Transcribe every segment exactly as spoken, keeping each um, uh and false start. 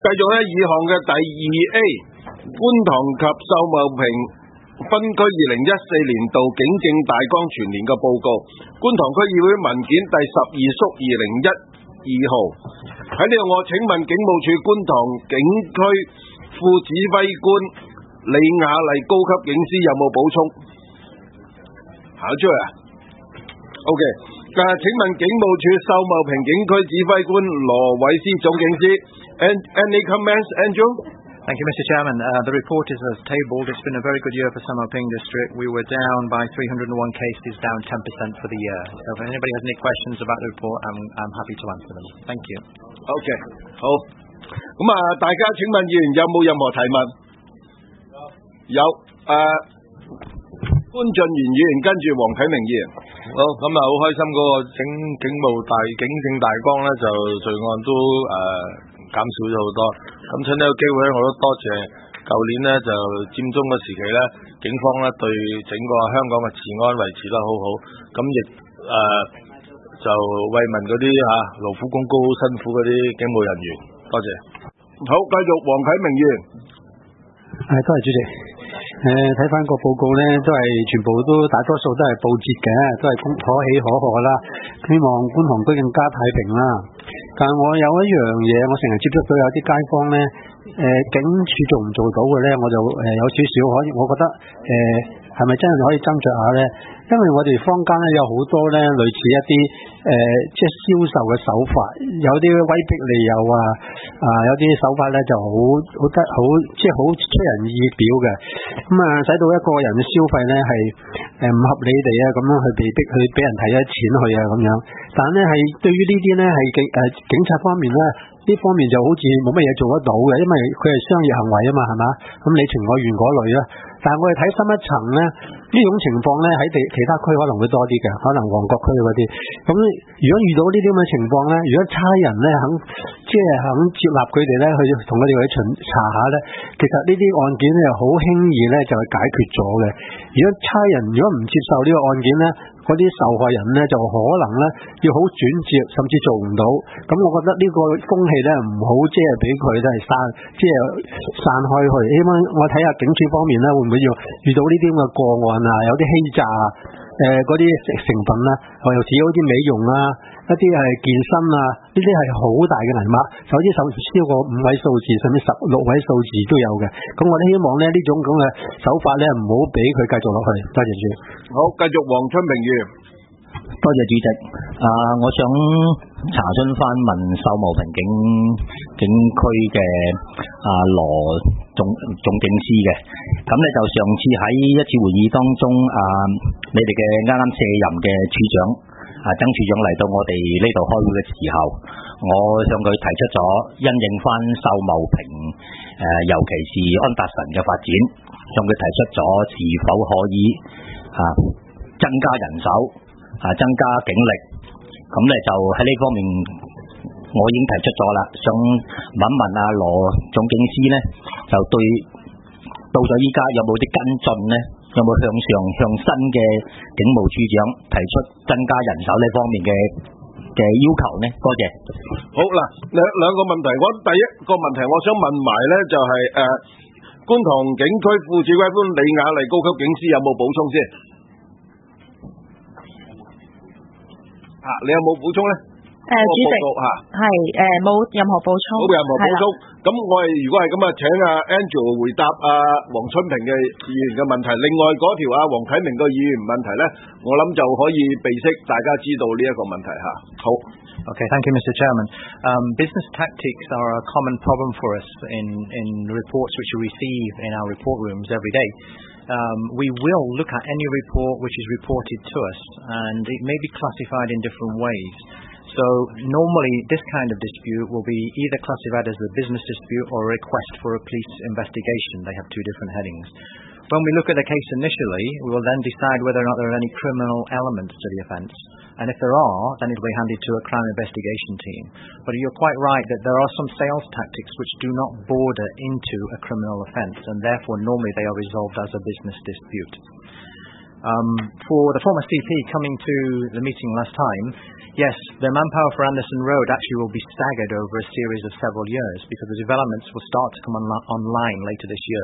繼續咧，以項嘅第二 A， 觀塘及秀茂坪分區二零一四年度警政大綱全年嘅報告，觀塘區議會文件第十二縮二零一二號。喺呢度，我請問警務處觀塘警區副指揮官李雅麗高級警司有冇補充？考出嚟啊 ？OK， 誒，請問警務處秀茂坪警區指揮官羅偉斯總警司 ，any comments, Andrew？Thank you, Mister Chairman. Uh, the report is as tabled. It's been a very good year for Sao Mau Ping District. We were down by three hundred one cases, down ten percent for the year. So if anybody has any questions about the report, I'm, I'm happy to answer them. Thank you. OK， 好。咁啊，大家請問議員有冇任何提問？有。有。誒、uh, 潘俊賢議員跟住黃啟明議員。 好，咁啊好開心嗰個警警務大警政大綱咧，就罪案都誒、呃、減少咗好多。咁趁呢個機會咧，我都多謝舊年咧就佔中嘅時期咧，警方咧對整個香港嘅治安維持得好好。咁亦誒就慰問嗰啲嚇勞苦功高辛苦嗰啲警務人員。多謝。 好，繼續黃啟明議員。 係，多謝主席。誒睇翻個報告咧，都係全部都大多數都係報捷嘅，都係可喜可賀啦。希望觀塘區更加太平啦。但係我有一樣嘢，我成日接觸到有啲街坊咧，誒、呃、警署做唔做到嘅咧，我就誒、呃、有少少可以，我覺得誒係咪真係可以斟酌下咧？因為我哋坊間咧有好多咧類似一啲誒、呃、即係銷售嘅手法，有啲威逼利誘啊，啊有啲手法咧就好好得好即係好出人意表嘅，咁啊使到一個人嘅消費咧係誒唔合理地啊咁樣去被逼去俾人睇咗錢去啊咁樣，但係咧係對於呢啲咧係警誒警察方面咧呢方面就好似冇乜嘢做得到嘅，因為佢係商業行為啊嘛，係嘛？咁你情我願嗰類啦。但係我哋睇深一層咧，呢種情況咧喺地其他區可能會多啲嘅，可能旺角區嗰啲。咁如果遇到呢啲咁嘅情況咧，如果差人咧肯即係肯接納佢哋咧，去同佢哋去巡查下咧，其實呢啲案件咧好輕易咧就係解決咗嘅。如果差人如果唔接受呢個案件咧，嗰啲受害人咧就可能咧要好轉接，甚至做唔到。咁我覺得呢個風氣咧唔好即係俾佢都係散，即係散開去。希望我睇下警署方面咧會唔會要遇到呢啲咁嘅個案啊，有啲欺詐啊，誒嗰啲成分啦，尤其是好似美容啊，一啲係健身啊，呢啲係好大嘅銀碼，有啲甚至超過五位數字，甚至十六位數字都有嘅。咁我哋希望咧呢種咁嘅手法咧唔好俾佢繼續落去。多謝主席。 好，繼續黃春明議員。 多謝主席。啊，我想查詢翻問秀茂坪警警區嘅啊羅總總警司嘅，咁咧就上次喺一次會議當中啊，你哋嘅啱啱卸任嘅處長啊曾處長嚟到我哋呢度開會嘅時候，我向佢提出咗因應翻秀茂坪誒、啊，尤其是安達臣嘅發展，向佢提出咗是否可以啊增加人手啊增加警力，咁咧就喺呢方面我已經提出咗啦，想問一問阿羅總警司咧，就對到咗依家有冇啲跟進咧？有冇向上向新嘅警務處長提出增加人手呢方面嘅嘅要求呢？多謝。 好嗱，兩兩個問題，我第一個問題我想問埋咧就係、是、誒、呃、觀塘警區副指揮官李雅麗高級警司有冇補充先？啊，你有冇補充咧？ 誒、呃，主席係誒冇任何補充， 冇任何補充。咁我哋如果係咁啊，請阿 Andrew 回答阿黃春平嘅議員嘅問題。另外嗰條阿黃啟明嘅議員問題咧，我諗就可以備悉，大家知道呢一個問題嚇。好。 Okay, thank you, Mister Chairman. Um, business tactics are a common problem for us in, in reports which we receive in our report rooms every day. Um, we will look at any report which is reported to us, and it may be classified in different ways. So normally this kind of dispute will be either classified as a business dispute or a request for a police investigation. They have two different headings. When we look at the case initially, we will then decide whether or not there are any criminal elements to the offence. And if there are, then it will be handed to a crime investigation team. But you're quite right that there are some sales tactics which do not border into a criminal offence, and therefore normally they are resolved as a business dispute. Um, for the former C P coming to the meeting last time, yes, the manpower for Anderson Road actually will be staggered over a series of several years because the developments will start to come on- online later this year.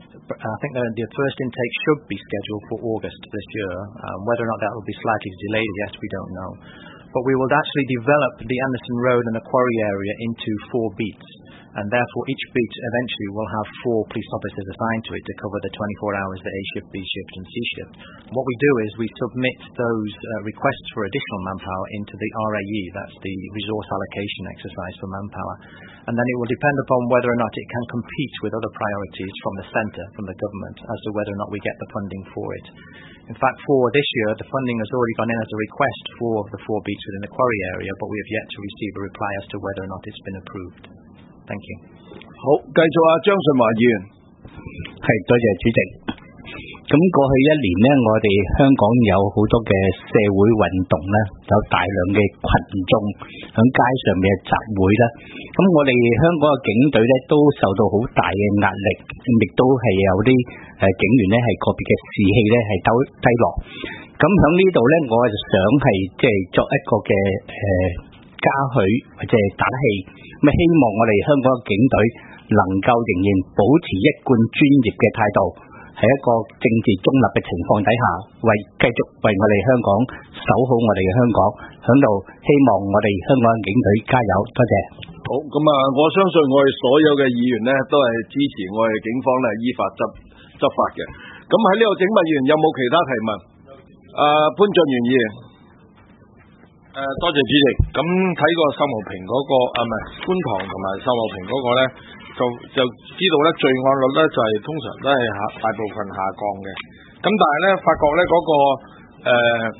I think the, the first intake should be scheduled for August this year. Um, whether or not that will be slightly delayed, yes, we don't know. But we will actually develop the Anderson Road and the quarry area into four beats. And therefore each beat eventually will have four police officers assigned to it to cover the twenty-four hours, the A shift, B shift and C shift. And what we do is we submit those uh, requests for additional manpower into the R A E, that's the resource allocation exercise for manpower. And then it will depend upon whether or not it can compete with other priorities from the centre, from the government, as to whether or not we get the funding for it. In fact, for this year, the funding has already gone in as a request for the four beats within the quarry area, but we have yet to receive a reply as to whether or not it's been approved. Thank you. 好，繼續啊，張順華議員。 係，多謝主席。咁過去一年呢，我哋香港有好多嘅社會運動啦，有大量嘅群眾喺街上面集會啦。咁我哋香港嘅警隊呢，都受到好大嘅壓力，亦都係有啲誒警員呢，係個別嘅士氣呢，係低低落。咁喺呢度呢，我就想係即係作一個嘅誒、呃、嘉許或者打氣，咁希望我哋香港嘅警隊能夠仍然保持一貫專業嘅態度，喺一個政治中立嘅情況底下，為繼續為我哋香港守好我哋嘅香港，喺度希望我哋香港嘅警隊加油，多謝。 好，咁啊，我相信我哋所有嘅議員呢，都係支持我哋警方呢依法執執法嘅。咁喺呢度請問議員有冇其他提問？啊，潘俊源議員。 誒、多謝主席。咁睇過秀茂坪嗰、個啊，唔係觀塘同埋秀茂坪嗰個咧，就就知道咧罪案率咧就係、通常都係下大部分下降嘅。咁但係咧發覺咧嗰、個誒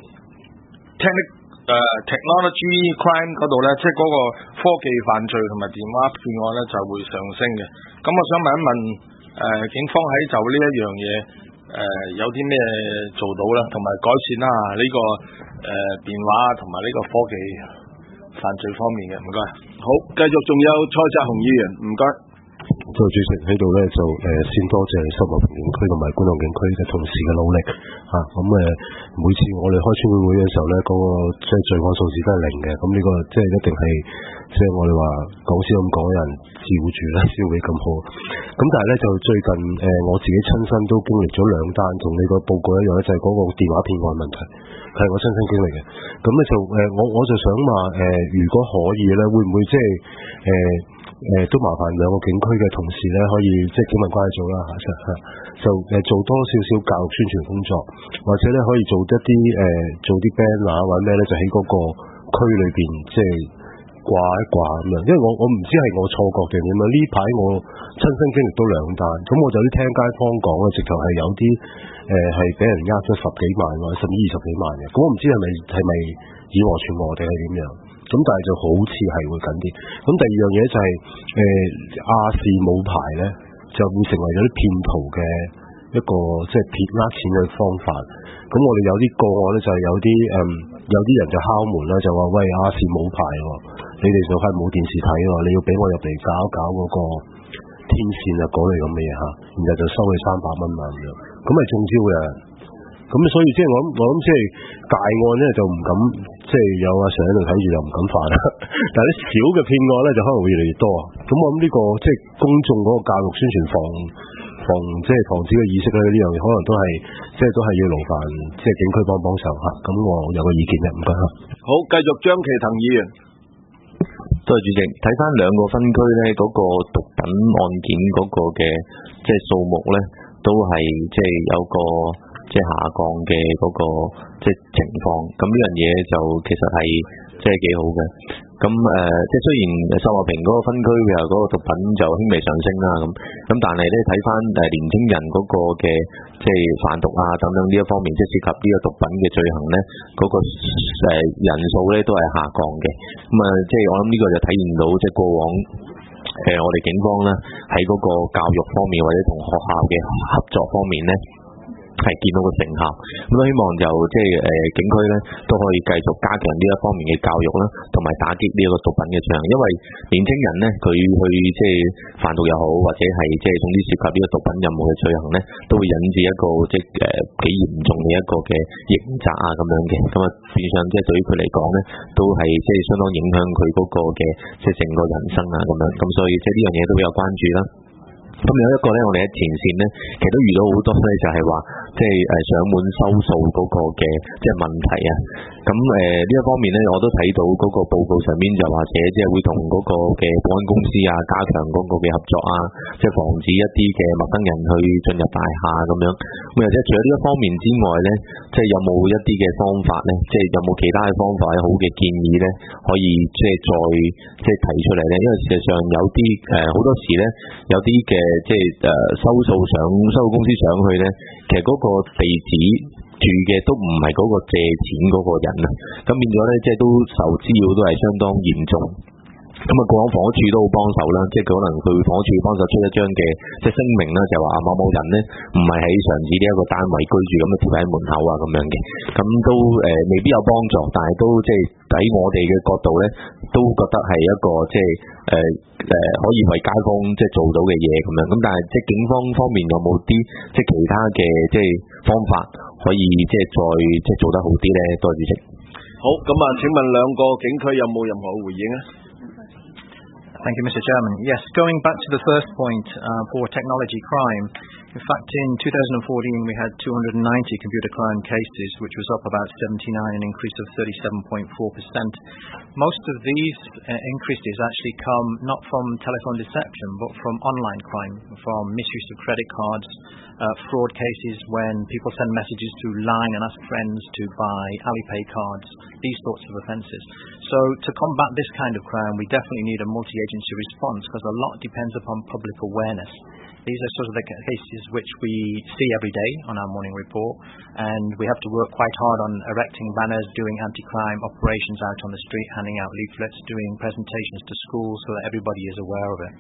technic 誒 technology crime 嗰度咧，即係嗰個科技犯罪同埋電話騙案咧就會上升嘅。咁我想問一問誒、警方喺就呢一樣嘢誒、有啲咩做到啦，同埋改善啦呢、個誒、電話同埋呢個科技犯罪方面嘅，唔該。 好，繼續仲有蔡澤雄議員，唔該。 作為主席喺度咧，就誒、先多謝秀茂坪警區同埋觀塘警區嘅同事嘅努力嚇。咁、誒、每次我哋開村會會嘅時候咧，嗰、個即係罪案數字都係零嘅。咁呢個即係一定係即係我哋話講先咁講，有人照住咧先會咁好。咁但係咧就最近誒、我自己親身都經歷咗兩單同你個報告一樣咧，就係、嗰個電話騙案問題，係我親身經歷嘅。咁咧就誒、我我就想話誒、如果可以咧，會唔會即係誒？誒、都麻煩兩個警區嘅同事咧，可以即係警民關係組啦嚇，就誒、做多少少教育宣傳工作，或者咧可以做一啲誒、做啲 banner 或者咩咧，就喺嗰個區裏邊即係掛一掛咁樣。因為我我唔知係我錯覺定點樣，呢排我親身經歷都兩單，咁我就啲聽街坊講咧，直頭係有啲誒係俾人呃咗十幾萬或者甚至二十幾萬嘅，咁我唔知係咪係咪以訛傳訛定係點樣？咁但係就好似係會緊啲。咁第二樣嘢就係、誒、亞視冇牌咧，就會成為咗啲騙徒嘅一個即係騙呃錢嘅方法。咁我哋有啲個案咧，就係有啲誒、有啲人就敲門啦，就話喂，亞視冇牌喎，你哋就係冇電視睇喎，你要俾我入嚟搞一搞嗰個天線啊嗰類咁嘅嘢嚇，然後就收你三百蚊啊咁樣，咁係中招嘅。咁所以即係我諗，我諗即係大案咧就唔敢，即係有阿 Sir 喺度睇住就唔敢犯啦。但係啲小嘅騙案咧就可能會越嚟越多。咁我諗呢、個即係公眾嗰個教育宣傳防防即係防止嘅意識咧，呢樣嘢可能都係即係都係要勞煩即係警區幫幫手嚇。咁我有個意見嘅，唔該嚇。 好，繼續張其騰議員。 多謝主席，睇翻兩個分區咧，嗰、個毒品案件嗰個嘅即係數目咧，都係即係有個即係下降嘅嗰、個即係情況。咁呢樣嘢就其實係即係幾好嘅。咁誒、呃，即係雖然秀茂坪嗰個分區嘅嗰個毒品就輕微上升啦，咁咁但係咧睇翻誒年輕人嗰個嘅即係販毒啊等等呢一方面，即係涉及呢個毒品嘅罪行咧，嗰、個誒、人數咧都係下降嘅。咁啊，即係我諗呢個就體現到即係過往誒、我哋警方咧喺嗰個教育方面或者同學校嘅合作方面咧。 係見到個成效，咁都希望就即係誒警區咧都可以繼續加強呢一方面嘅教育啦，同埋打擊呢一個毒品嘅上，因為年輕人咧佢去即係販毒又好，或者係即係總之涉及呢個毒品任務嘅罪行咧，都會引致一個即係誒幾嚴重嘅一個嘅刑責啊咁樣嘅，咁啊變相即係對於佢嚟講咧，都係即係相當影響佢嗰個嘅即係成個人生啊咁樣，咁所以即係呢樣嘢都比較關注啦。咁有一個咧，我哋喺前線咧，其實都遇到好多咧，就係話即係誒上門收數嗰個嘅即係問題啊。咁誒呢一方面咧，我都睇到嗰個報告上面就話寫，即係會同嗰個嘅保安公司啊，加強嗰個嘅合作啊，即係防止一啲嘅陌生人去進入大廈咁樣。咁或者除咗呢一方面之外咧，即係有冇一啲嘅方法咧？即係有冇其他嘅方法好嘅建議咧，可以即係再即係提出嚟咧？因為事實上有啲誒好多時咧，有啲嘅即係誒收數上收數公司上去咧，其實嗰個地址住嘅都唔係嗰個借錢嗰個人啊，咁變咗咧，即係都受滋擾都係相當嚴重。咁啊，過往房屋處都好幫手啦，即係佢可能佢房屋處幫手出一張嘅即係聲明啦，就話啊某某人咧唔係喺上址呢一個單位居住，咁啊貼喺門口啊咁樣嘅，咁都誒、呃、未必有幫助，但係都即係喺我哋嘅角度咧，都覺得係一個即係誒誒可以為街坊即係做到嘅嘢咁樣。咁但係即係警方方面有冇啲即係其他嘅即係方法可以即係再即係做得好啲咧？多謝主席。 好，咁啊，請問兩個警區有冇任何回應啊？ Thank you, Mister Chairman. Yes, going back to the first point uh, for technology crime, in fact, in two thousand fourteen we had two hundred ninety computer crime cases, which was up about seventy-nine, an increase of thirty-seven point four percent. Most of these uh, increases actually come not from telephone deception, but from online crime, from misuse of credit cards, uh, fraud cases when people send messages through Line and ask friends to buy Alipay cards, these sorts of offences. So to combat this kind of crime, we definitely need a multi-agency response because a lot depends upon public awareness. These are sort of the cases which we see every day on our morning report, and we have to work quite hard on erecting banners, doing anti-crime operations out on the street, handing out leaflets, doing presentations to schools so that everybody is aware of it.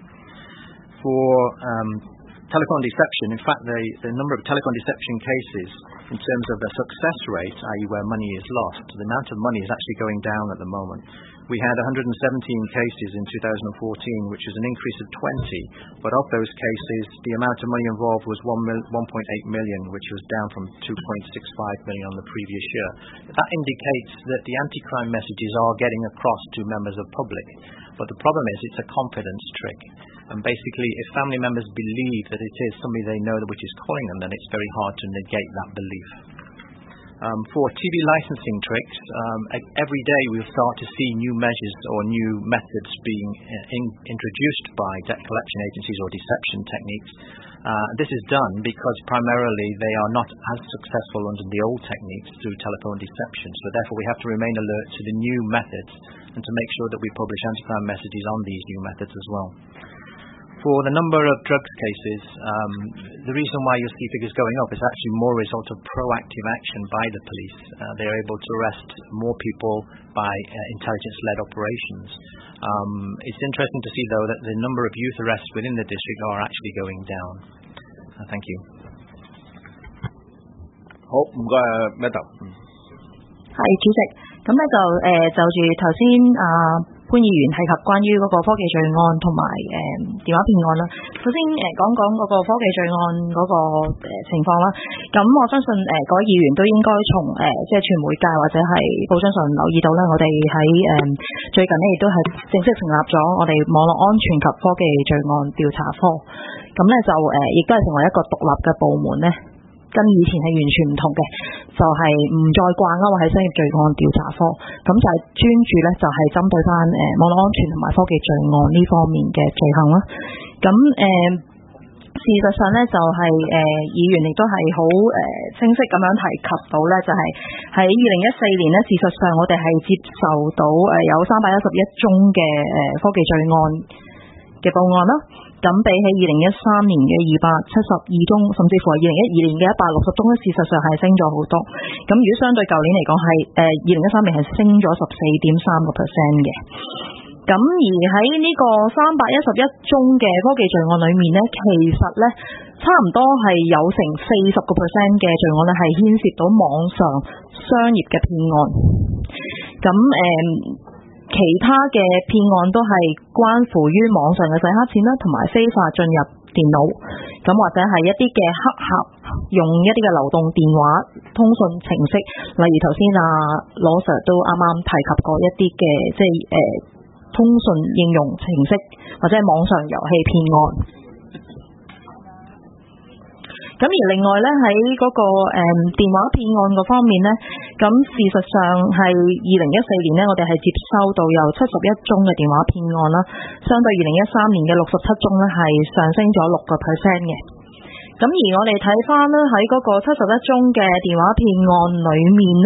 For um, telephone deception, in fact, the, the number of telephone deception cases in terms of the success rate, that is where money is lost, the amount of money is actually going down at the moment. We had one hundred seventeen cases in two thousand fourteen, which is an increase of twenty, but of those cases, the amount of money involved was one point eight million, which was down from two point six five million on the previous year. That indicates that the anti-crime messages are getting across to members of public, but the problem is it's a confidence trick. And basically, if family members believe that it is somebody they know which is calling them, then it's very hard to negate that belief. Um, for T V licensing tricks, um, every day we'll start to see new measures or new methods being in, introduced by debt collection agencies or deception techniques. Uh, this is done because primarily they are not as successful under the old techniques through telephone deception. So therefore we have to remain alert to the new methods and to make sure that we publish anti-crime messages on these new methods as well. For the number of drugs cases, um, the reason why you'll see figures going up is actually more a result of proactive action by the police. Uh, they are able to arrest more people by uh, intelligence-led operations. Um, it's interesting to see, though, that the number of youth arrests within the district are actually going down. Uh, thank you. 好，唔該 ，Madam。 係主席，咁咧就誒、呃、就住頭先啊。潘議員提及關於嗰個科技罪案同埋誒電話騙案啦。首先誒、呃、講講嗰個科技罪案嗰、那個、呃、情況啦。咁我相信誒、呃、各位議員都應該從誒、呃、即係傳媒界或者係報章上留意到啦。我哋喺誒最近呢亦都係正式成立咗我哋網絡安全及科技罪案調查科。咁咧就誒亦都係成為一個獨立嘅部門咧。跟以前係完全唔同嘅，就係、是、唔再掛鈎喺商業罪案調查科，咁就係專注咧就係針對翻誒、呃、網絡安全同埋科技罪案呢方面嘅罪行啦。咁誒、呃、事實上咧就係、是、誒、呃、議員亦都係好誒清晰咁樣提及到咧，就係喺二零一四年咧，事實上我哋係接受到誒、呃、有三百一十一宗嘅誒、呃、科技罪案嘅報案啦。咁比起二零一三年嘅二百七十二宗，甚至乎係二零一二年嘅一百六十宗咧，事實上係升咗好多。咁如果相對舊年嚟講係誒二零一三年係升咗十四點三個 percent 嘅。咁咁而喺呢個三百一十一宗嘅科技罪案裏面咧，其實咧差唔多係有成四十個 percent 嘅罪案咧係牽涉到網上商業嘅騙案。咁誒、呃，其他嘅騙案都係關乎於網上嘅洗黑錢啦，同埋非法進入電腦，咁或者係一啲嘅黑客用一啲嘅流動電話通訊程式，例如頭先啊羅 Sir 都啱啱提及過一啲嘅即係誒、呃、通訊應用程式或者係網上遊戲騙案。咁而另外咧喺嗰個誒、嗯、電話騙案嗰方面咧，咁事實上係二零一四年咧，我哋係接收到有七十一宗嘅電話騙案啦，相對二零一三年嘅六十七宗咧係上升咗六個 percent 嘅。咁而我哋睇翻咧喺嗰個七十一宗嘅電話騙案裏面咧，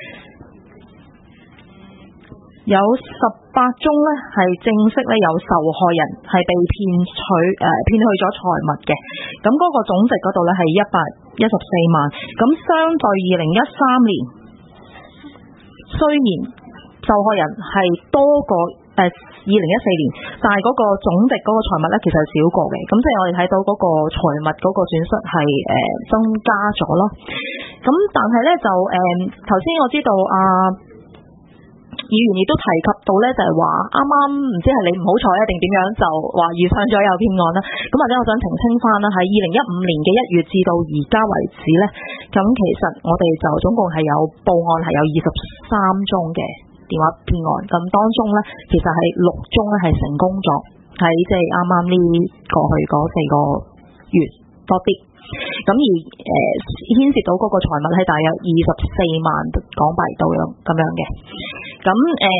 有十八宗咧係正式咧有受害人係被騙取誒騙去咗財物嘅，咁嗰個總值嗰度咧係一百一十四萬，咁相對二零一三年，雖然受害人係多過誒二零一四年，但係嗰個總值嗰個財物咧其實係少過嘅，咁即係我哋睇到嗰個財物嗰個損失係誒增加咗咯。咁但係咧就誒頭先我知道啊。議員亦都提及到咧，就係話啱啱唔知係你唔好彩啊定點樣，就話遇上咗有騙案啦。咁或者我想澄清翻啦，喺二零一五年嘅一月至到而家為止咧，咁其實我哋就總共係有報案係有二十三宗嘅電話騙案，咁當中咧其實係六宗咧係成功咗，喺即係啱啱呢過去嗰四個月多啲。咁而誒、呃、牽涉到嗰個財物係大約二十四萬港幣到樣咁樣嘅。咁誒、呃、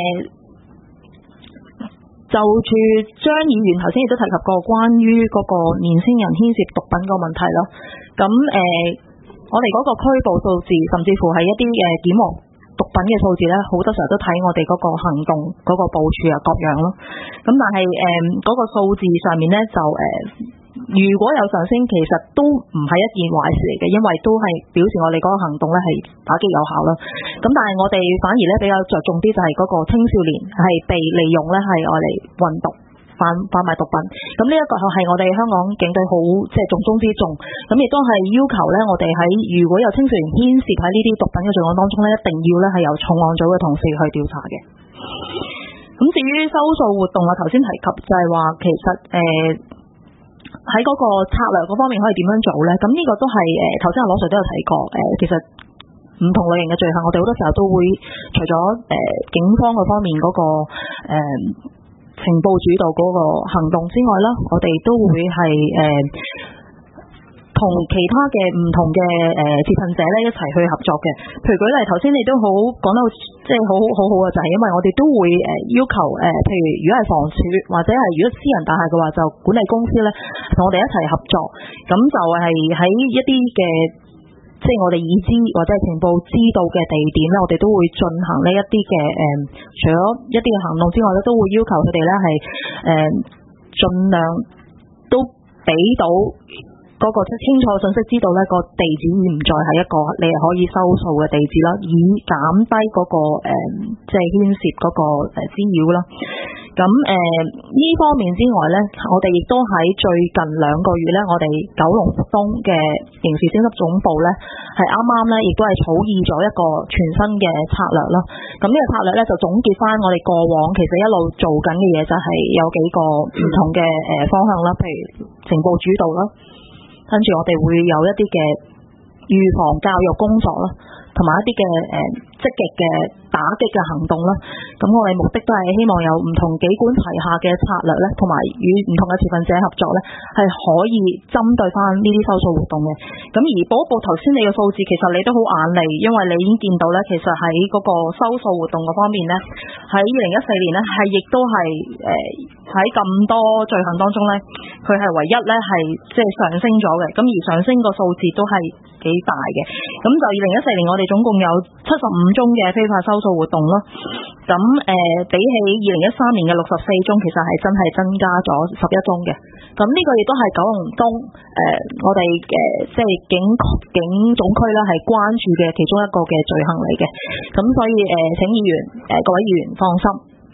就住張議員頭先亦都提及過關於嗰個年輕人牽涉毒品個問題咯。咁誒、呃、我哋嗰個拘捕數字，甚至乎係一啲嘅檢獲毒品嘅數字咧，好多時候都睇我哋嗰個行動嗰個部署啊各樣咯。咁但係誒嗰個數字上面咧就誒。呃如果有上升，其實都唔係一件壞事嚟嘅，因為都係表示我哋嗰個行動咧係打擊有效啦。咁但係我哋反而咧比較着重啲就係嗰個青少年係被利用咧係愛嚟運毒、販販賣毒品。咁呢一個係我哋香港警隊好即係重中之重。咁亦都係要求咧，我哋喺如果有青少年牽涉喺呢啲毒品嘅罪案當中咧，一定要咧係由重案組嘅同事去調查嘅。咁至於收數活動啊，頭先提及就係話其實誒。呃喺嗰個策略嗰方面可以點樣做咧？咁呢個都係誒頭先阿羅 Sir 都有提過誒、呃，其實唔同類型嘅罪行，我哋好多時候都會除咗誒、呃、警方嗰方面嗰、那個誒、呃、情報主導嗰個行動之外啦，我哋都會係誒。呃同其他嘅唔同嘅誒持份者咧一齊去合作嘅，譬如舉例頭先你都好講得即係好好好嘅，就係、是、因為我哋都會誒要求誒，譬如如果係房署或者係如果私人大廈嘅話，就管理公司咧同我哋一齊合作，咁就係喺一啲嘅即係我哋已知或者係情報知道嘅地點咧，我哋都會進行呢一啲嘅誒，除咗一啲嘅行動之外咧，都會要求佢哋咧係誒盡量都俾到。嗰個清楚信息，知道咧個地址已唔再係一個你係可以收數嘅地址啦，以減低嗰、那個誒即係牽涉嗰個誒滋擾啦。咁誒呢方面之外咧，我哋亦都喺最近兩個月咧，我哋九龍東嘅刑事偵緝總部咧係啱啱咧，亦都係草擬咗一個全新嘅策略啦。咁呢個策略咧就總結翻我哋過往其實一路做緊嘅嘢，就係有幾個唔同嘅誒方向啦，譬如情報主導啦。跟住我哋會有一啲嘅預防教育工作啦，同埋一啲嘅誒積極嘅打擊嘅行動啦。咁我哋目的都係希望有唔同幾管齊下嘅策略咧，同埋與唔同嘅持份者合作咧，係可以針對翻呢啲收數活動嘅。咁而報一報頭先你嘅數字，其實你都好眼利，因為你已經見到咧，其實喺嗰個收數活動嗰方面咧，喺二零一四年咧係亦都係誒喺咁多罪行當中咧，佢係唯一咧係即係上升咗嘅。咁而上升個數字都係幾大嘅。咁就二零一四年我哋總共有七十五宗嘅非法收數活動咯。咁誒、呃、比起二零一三年嘅六十四宗，其實係真係增加咗十一宗嘅。咁呢個亦都係九龍東誒、呃、我哋嘅即係警警總區啦，係關注嘅其中一個嘅罪行嚟嘅。咁所以誒、呃、請議員誒、呃、各位議員放心。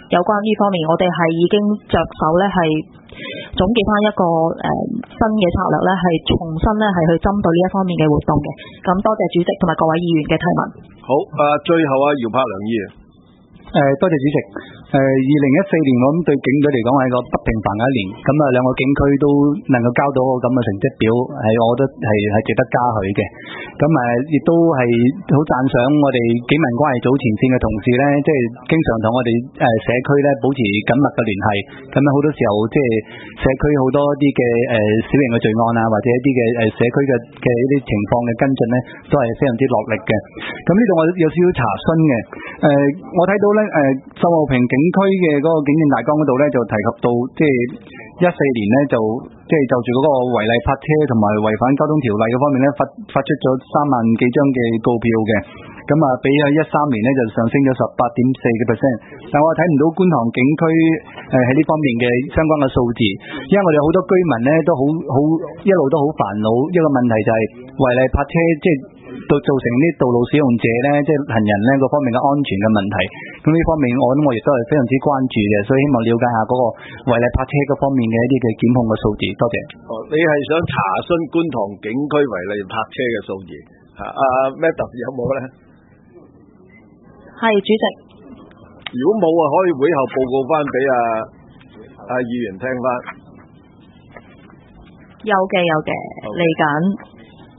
有關呢方面，我哋係已經着手咧係總結翻一個誒、呃、新嘅策略咧，係重新咧係去針對呢一方面嘅活動嘅。咁多謝主席同埋各位議員嘅提問。 好，啊，最後啊，姚柏良議員。 誒、多謝主席。誒、二零一四年我諗對警隊嚟講係個不平凡嘅一年，咁啊兩個警區都能夠交到個咁嘅成績表，係我覺得係係值得嘉許嘅。咁誒亦都係好讚賞我哋警民關係組前線嘅同事咧，即係經常同我哋誒社區咧保持緊密嘅聯繫。咁樣好多時候即係社區好多啲嘅誒小型嘅罪案啊，或者一啲嘅誒社區嘅嘅一啲情況嘅跟進咧，都係非常之落力嘅。咁呢度我有少少查詢嘅。誒、我睇到咧誒秀茂坪警區嘅嗰個警政大綱嗰度咧，就提及到即係一四年咧就即係就住嗰個違例泊車同埋違反交通條例嗰方面咧，發發出咗三萬幾張嘅告票嘅。咁啊，比喺一三年咧就上升咗十八點四個 percent， 但我睇唔到觀塘警區誒喺呢方面嘅相關嘅數字，因為我哋好多居民咧都好好一路都好煩惱一個問題，就係違例泊車即係到造成啲道路使用者咧，即係行人咧嗰方面嘅安全嘅問題。咁呢方面我諗我亦都係非常之關注嘅，所以希望了解下嗰個違例泊車嗰方面嘅一啲嘅檢控嘅數字。多謝。 哦，你係想查詢觀塘警區違例泊車嘅數字嚇？阿 Madam 有冇咧？ 係主席。 如果冇啊，可以會後報告翻俾阿阿議員聽翻。 有嘅有嘅，嚟緊。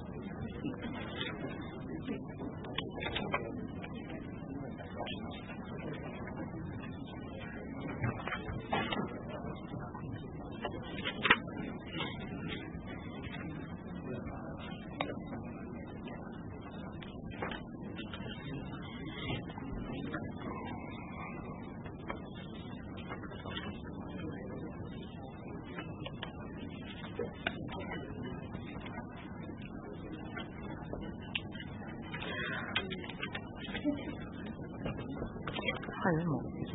係冇。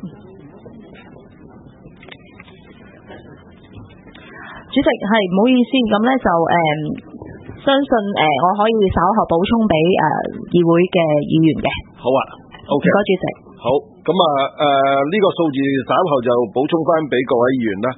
主席係唔好意思，咁咧就誒、嗯，相信誒、呃、我可以稍後補充俾誒、呃、議會嘅議員嘅。 好啊 ，OK。唔該， 主席。 好，咁啊誒呢個數字稍後就補充翻俾各位議員啦。